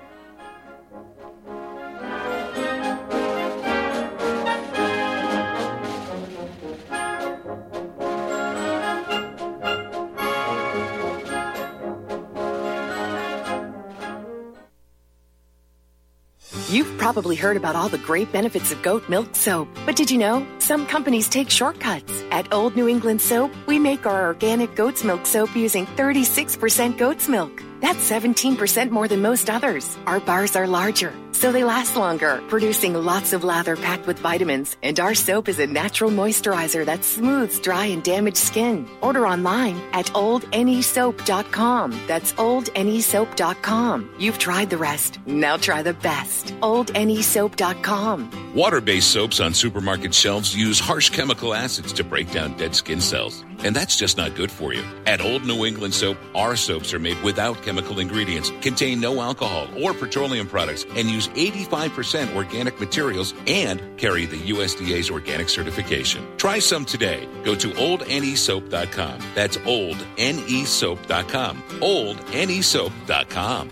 You've probably heard about all the great benefits of goat milk soap, but did you know some companies take shortcuts? At Old New England Soap, we make our organic goat's milk soap using thirty-six percent goat's milk. That's seventeen percent more than most others. Our bars are larger, so they last longer, producing lots of lather packed with vitamins. And our soap is a natural moisturizer that smooths dry and damaged skin. Order online at old ne soap dot com. That's old ne soap dot com. You've tried the rest. Now try the best. old ne soap dot com. Water-based soaps on supermarket shelves use harsh chemical acids to break down dead skin cells. And that's just not good for you. At Old New England Soap, our soaps are made without chemical ingredients, contain no alcohol or petroleum products, and use eighty-five percent organic materials and carry the U S D A's organic certification. Try some today. Go to old ne soap dot com. That's old ne soap dot com. old ne soap dot com.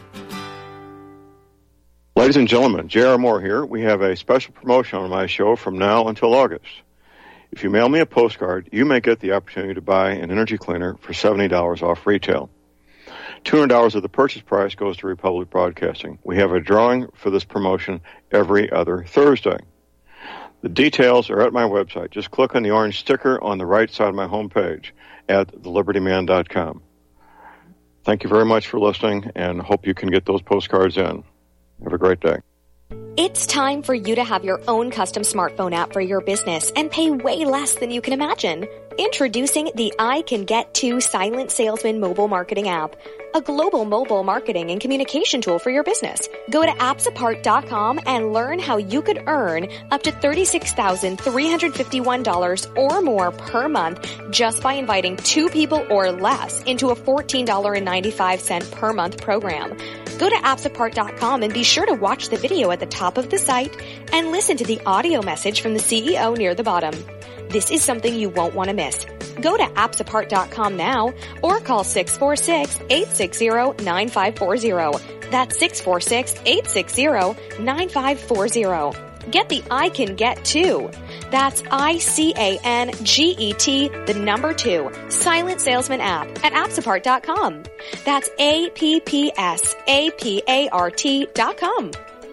Ladies and gentlemen, J R. Moore here. We have a special promotion on my show from now until August. If you mail me a postcard, you may get the opportunity to buy an energy cleaner for seventy dollars off retail. two hundred dollars of the purchase price goes to Republic Broadcasting. We have a drawing for this promotion every other Thursday. The details are at my website. Just click on the orange sticker on the right side of my homepage at the liberty man dot com. Thank you very much for listening, and hope you can get those postcards in. Have a great day. It's time for you to have your own custom smartphone app for your business and pay way less than you can imagine. Introducing the I Can Get To Silent Salesman mobile marketing app, a global mobile marketing and communication tool for your business. Go to apps apart dot com and learn how you could earn up to thirty-six thousand three hundred fifty-one dollars or more per month just by inviting two people or less into a fourteen dollars and ninety-five cents per month program. Go to apps apart dot com and be sure to watch the video at the top of the site and listen to the audio message from the C E O near the bottom. This is something you won't want to miss. Go to apps apart dot com now or call six four six, eight six zero, nine five four zero. That's six four six, eight six zero, nine five four zero. Get the I Can Get To. That's I C A N G E T, the number two, Silent Salesman app at apps apart dot com. That's A P P S A P A R T dot com.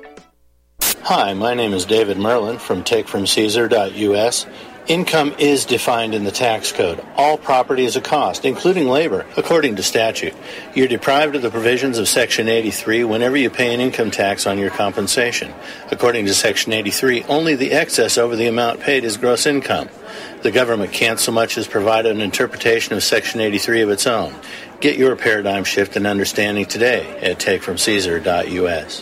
Hi, my name is David Merlin from take from caesar dot U S. Income is defined in the tax code. All property is a cost, including labor, according to statute. You're deprived of the provisions of Section eighty-three whenever you pay an income tax on your compensation. According to Section eighty-three, only the excess over the amount paid is gross income. The government can't so much as provide an interpretation of Section eighty-three of its own. Get your paradigm shift and understanding today at take from caesar dot U S.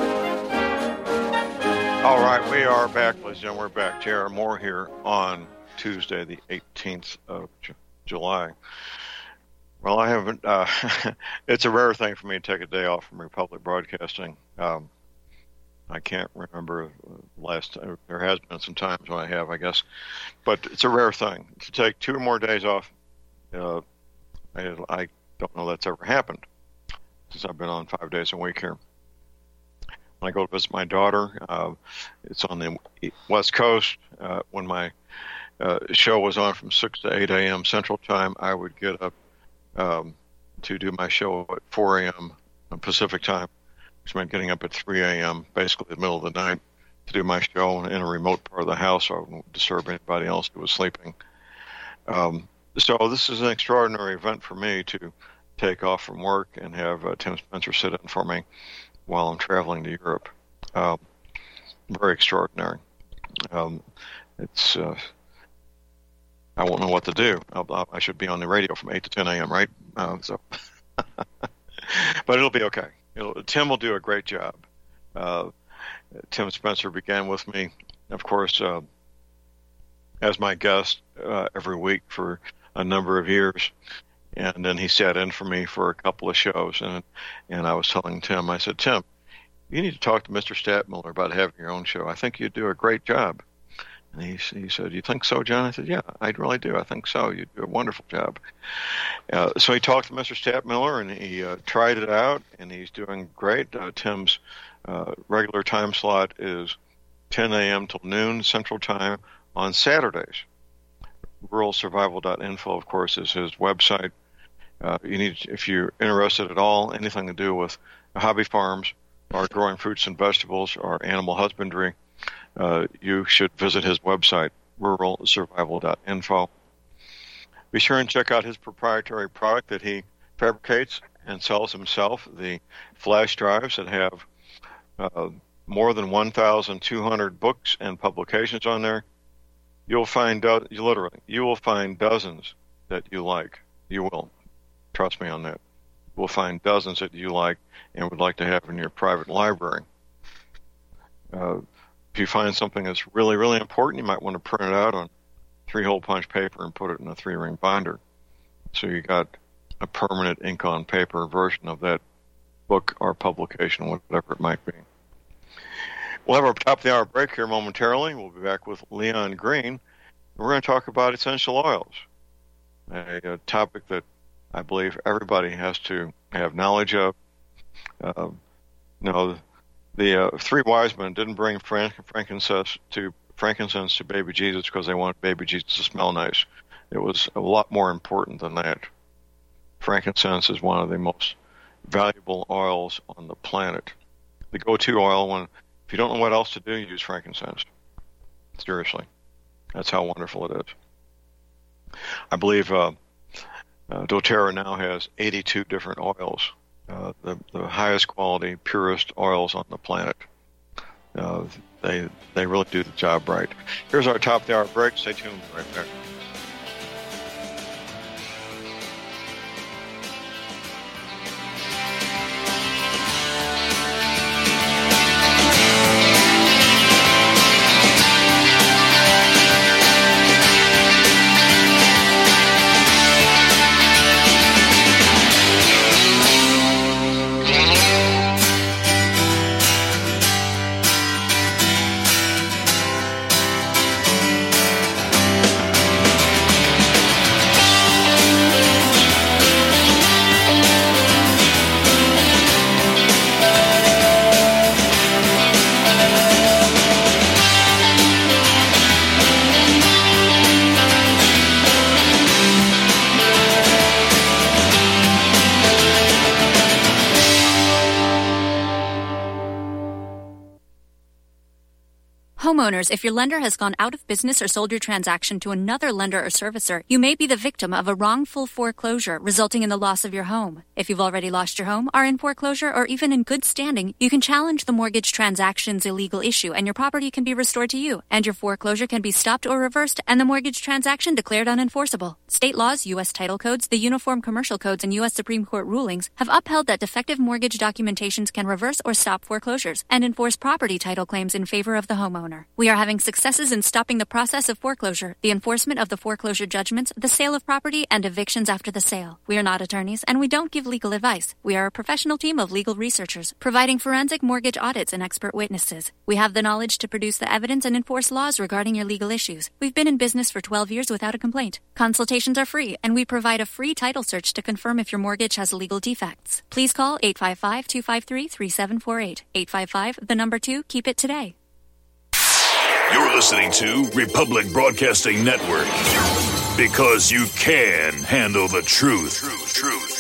All right, we are back, ladies and gentlemen. We're back. J R. Moore here on Tuesday, the eighteenth of J- July. Well, I haven't. Uh, it's a rare thing for me to take a day off from Republic Broadcasting. Um, I can't remember last time. There has been some times when I have, I guess, but it's a rare thing to take two more days off. Uh, I, I don't know that's ever happened since I've been on five days a week here. When I go to visit my daughter, uh, it's on the West Coast. Uh, when my uh, show was on from six to eight a.m. Central Time, I would get up um, to do my show at four a.m. Pacific Time, which meant getting up at three a.m., basically the middle of the night, to do my show in a remote part of the house so I wouldn't disturb anybody else who was sleeping. Um, so this is an extraordinary event for me to take off from work and have uh, Tim Spencer sit in for me while I'm traveling to Europe. Um, very extraordinary. Um, it's uh, I won't know what to do. I'll, I should be on the radio from eight to ten a.m., right? Uh, so, but it'll be okay. It'll, Tim will do a great job. Uh, Tim Spencer began with me, of course, uh, as my guest uh, every week for a number of years. And then he sat in for me for a couple of shows. And and I was telling Tim, I said, Tim, you need to talk to Mister Stadtmiller about having your own show. I think you'd do a great job. And he, he said, you think so, John? I said, yeah, I really do. I think so. You do a wonderful job. Uh, so he talked to Mister Stadtmiller, and he uh, tried it out, and he's doing great. Uh, Tim's uh, regular time slot is ten a.m. till noon Central Time on Saturdays. rural survival dot info, of course, is his website. Uh, you need, if you're interested at all, anything to do with hobby farms or growing fruits and vegetables or animal husbandry, uh, you should visit his website, rural survival dot info. Be sure and check out his proprietary product that he fabricates and sells himself, the flash drives that have uh, more than one thousand two hundred books and publications on there. You'll find, do- you literally, you will find dozens that you like. You will. Trust me on that. You'll find dozens that you like and would like to have in your private library. Uh, if you find something that's really, really important, you might want to print it out on three-hole punch paper and put it in a three-ring binder. So you got a permanent ink-on-paper version of that book or publication, whatever it might be. We'll have our top-of-the-hour break here momentarily. We'll be back with Leon Green. We're going to talk about essential oils, a, a topic that I believe everybody has to have knowledge of. Uh, you know, the uh, three wise men didn't bring frank- frankincense to frankincense to baby Jesus because they wanted baby Jesus to smell nice. It was a lot more important than that. Frankincense is one of the most valuable oils on the planet. The go-to oil when if you don't know what else to do, use frankincense. Seriously. That's how wonderful it is. I believe uh, uh, doTERRA now has eighty-two different oils, uh, the, the highest quality, purest oils on the planet. Uh, they they really do the job right. Here's our top of the hour break. Stay tuned right there. Homeowners, if your lender has gone out of business or sold your transaction to another lender or servicer, you may be the victim of a wrongful foreclosure, resulting in the loss of your home. If you've already lost your home, are in foreclosure, or even in good standing, you can challenge the mortgage transaction's illegal issue, and your property can be restored to you, and your foreclosure can be stopped or reversed, and the mortgage transaction declared unenforceable. State laws, U S title codes, the Uniform Commercial Codes, and U S Supreme Court rulings have upheld that defective mortgage documentations can reverse or stop foreclosures and enforce property title claims in favor of the homeowner. more. We are having successes in stopping the process of foreclosure, the enforcement of the foreclosure judgments, the sale of property, and evictions after the sale. We are not attorneys, and we don't give legal advice. We are a professional team of legal researchers, providing forensic mortgage audits and expert witnesses. We have the knowledge to produce the evidence and enforce laws regarding your legal issues. We've been in business for twelve years without a complaint. Consultations are free, and we provide a free title search to confirm if your mortgage has legal defects. Please call eight five five, two five three, three seven four eight. eight five five, the number two, keep it today. You're listening to Republic Broadcasting Network, because you can handle the truth. Truth, truth.